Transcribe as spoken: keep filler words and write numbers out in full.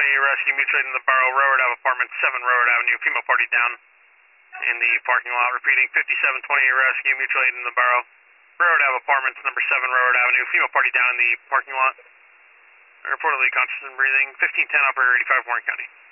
twenty rescue mutual aid in the Barrow, Railroad Ave apartment, seven Railroad Avenue, female party down in the parking lot. Repeating, fifty-seven twenty rescue mutual aid in the Barrow, Railroad Ave apartments, number seven Railroad Avenue, female party down in the parking lot. Reportedly conscious and breathing, fifteen ten operator eighty-five Warren County.